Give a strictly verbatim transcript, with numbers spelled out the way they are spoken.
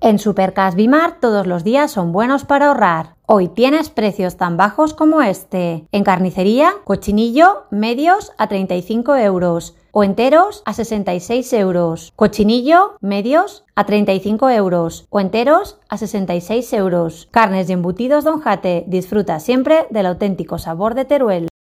En Supercas Bimart todos los días son buenos para ahorrar. Hoy tienes precios tan bajos como este. En carnicería, cochinillo, medios a treinta y cinco euros o enteros a sesenta y seis euros. Cochinillo, medios a treinta y cinco euros o enteros a sesenta y seis euros. Carnes y embutidos Don Jate. Disfruta siempre del auténtico sabor de Teruel.